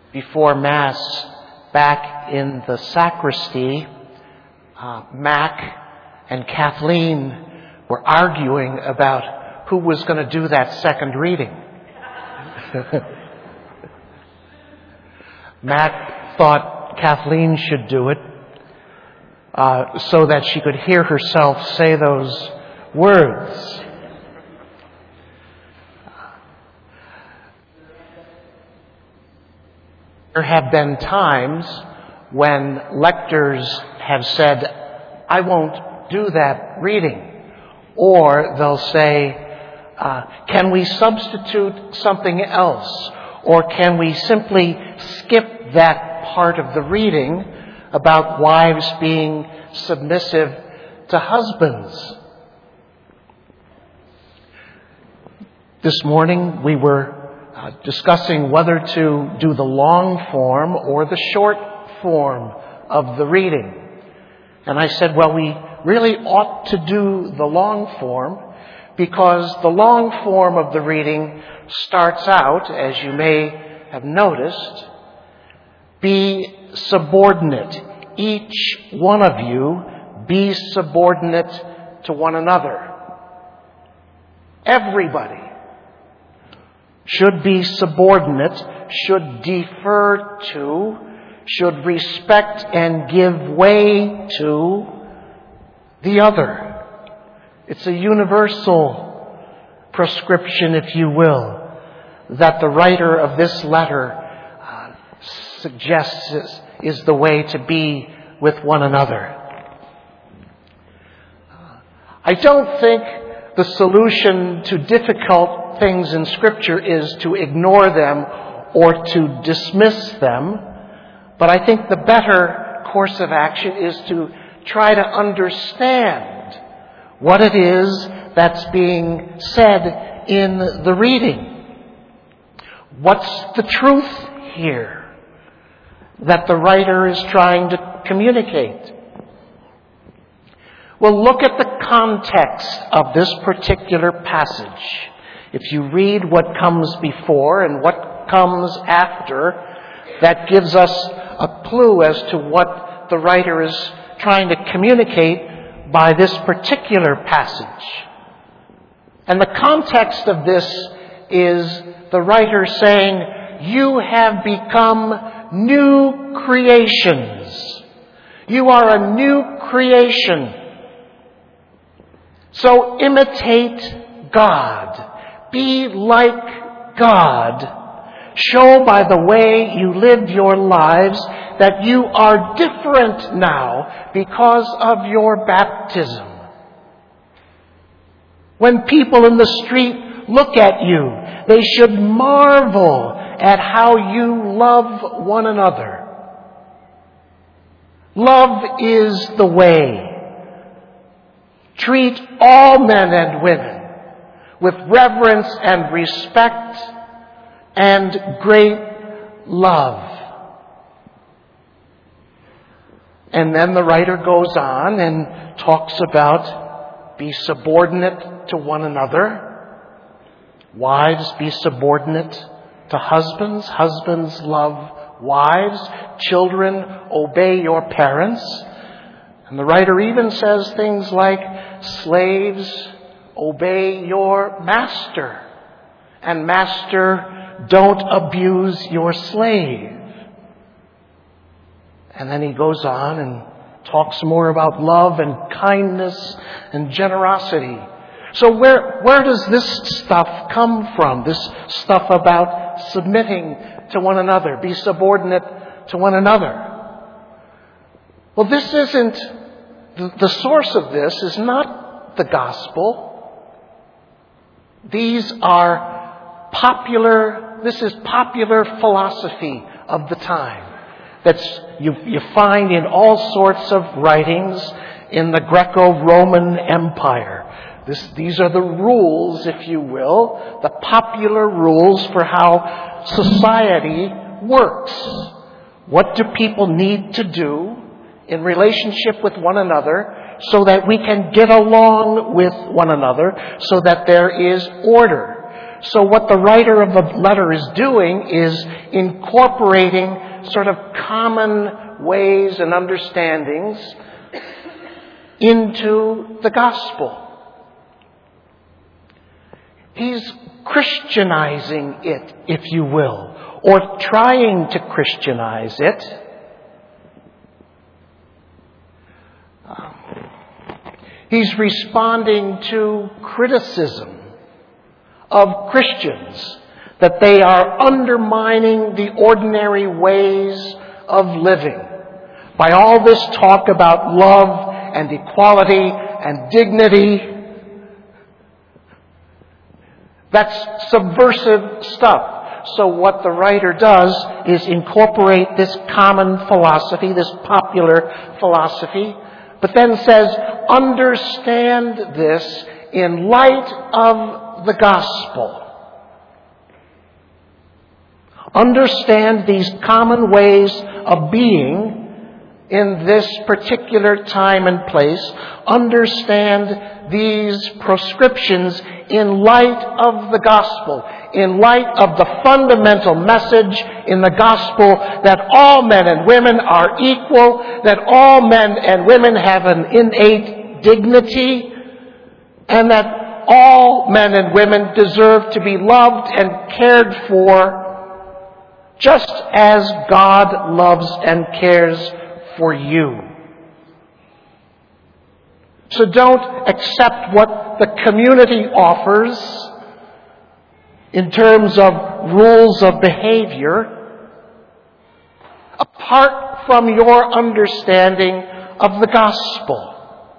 before Mass back in the sacristy, Mac and Kathleen were arguing about who was going to do that second reading. Mac thought Kathleen should do it so that she could hear herself say those words. There have been times when lectors have said, I won't do that reading. Or they'll say, can we substitute something else? Or can we simply skip that part of the reading about wives being submissive to husbands? This morning we were discussing whether to do the long form or the short form of the reading. And I said, well, we really ought to do the long form because the long form of the reading starts out, as you may have noticed, be subordinate. Each one of you be subordinate to one another. Everybody should be subordinate, should defer to, should respect and give way to the other. It's a universal prescription, if you will, that the writer of this letter suggests is the way to be with one another. I don't think the solution to difficult things in Scripture is to ignore them or to dismiss them, but I think the better course of action is to try to understand what it is that's being said in the reading. What's the truth here that the writer is trying to communicate? Well, look at the context of this particular passage. If you read what comes before and what comes after, that gives us a clue as to what the writer is trying to communicate by this particular passage. And the context of this is the writer saying, you have become new creations. You are a new creation. So imitate God. Be like God. Show by the way you live your lives that you are different now because of your baptism. When people in the street look at you, they should marvel at how you love one another. Love is the way. Treat all men and women with reverence and respect and great love. And then the writer goes on and talks about be subordinate to one another. Wives, be subordinate to husbands. Husbands, love wives. Children, obey your parents. And the writer even says things like, slaves, obey your master. And master, don't abuse your slave. And then he goes on and talks more about love and kindness and generosity. So where does this stuff come from? This stuff about submitting to one another, be subordinate to one another. Well, this isn't, the source of this is not the gospel. This is popular philosophy of the time. That's you find in all sorts of writings in the Greco-Roman Empire. These are the rules, if you will, the popular rules for how society works. What do people need to do in relationship with one another so that we can get along with one another, so that there is order, So what the writer of the letter is doing is incorporating sort of common ways and understandings into the gospel. He's Christianizing it, if you will, or trying to Christianize it. He's responding to criticism of Christians that they are undermining the ordinary ways of living by all this talk about love and equality and dignity. That's subversive stuff. So what the writer does is incorporate this common philosophy, this popular philosophy, but then says, understand this in light of the gospel. Understand these common ways of being in this particular time and place. Understand these prescriptions in light of the gospel, in light of the fundamental message in the gospel that all men and women are equal, that all men and women have an innate dignity, and that all men and women deserve to be loved and cared for just as God loves and cares for you. So don't accept what the community offers in terms of rules of behavior apart from your understanding of the gospel.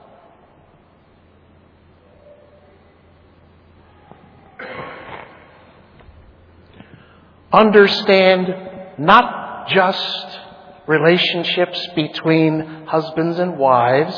Understand not just relationships between husbands and wives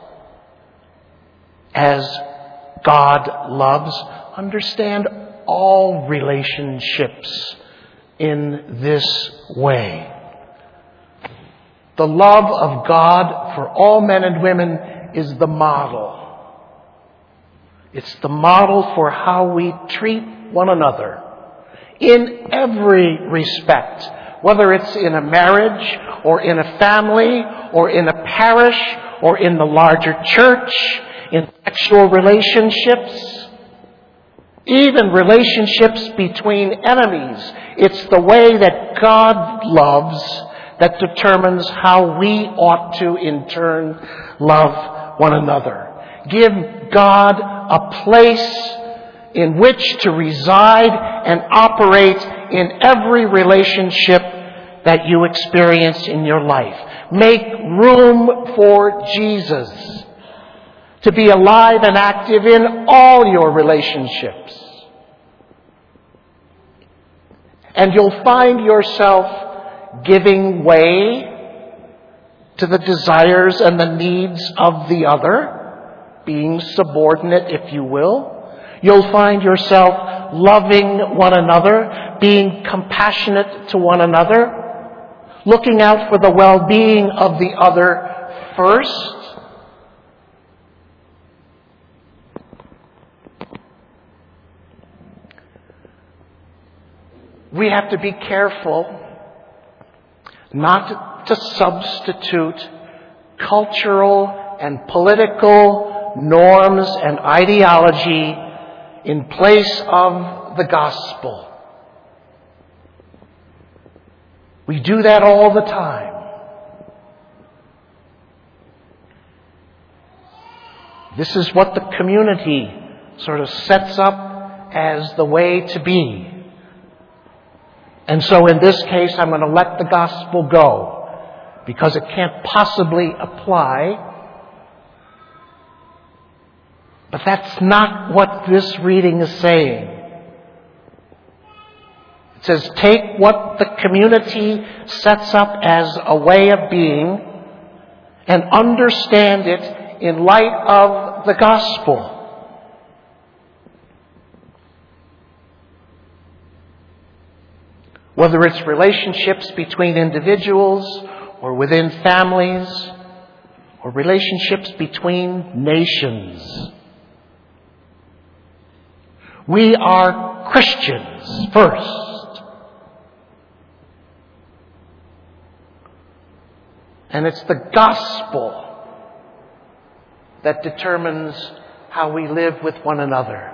as God loves. Understand all relationships in this way. The love of God for all men and women is the model. It's the model for how we treat one another in every respect, whether it's in a marriage or in a family or in a parish or in the larger church, in sexual relationships, even relationships between enemies. It's the way that God loves that determines how we ought to in turn love one another. Give God a place in which to reside and operate in every relationship that you experience in your life. Make room for Jesus to be alive and active in all your relationships. And you'll find yourself giving way to the desires and the needs of the other, being subordinate, if you will. You'll find yourself loving one another, being compassionate to one another, looking out for the well-being of the other first. We have to be careful not to substitute cultural and political norms and ideology in place of the gospel. We do that all the time. This is what the community sort of sets up as the way to be. And so in this case, I'm going to let the gospel go because it can't possibly apply. But that's not what this reading is saying. It says, take what the community sets up as a way of being and understand it in light of the gospel. Whether it's relationships between individuals or within families or relationships between nations. We are Christians first. And it's the gospel that determines how we live with one another.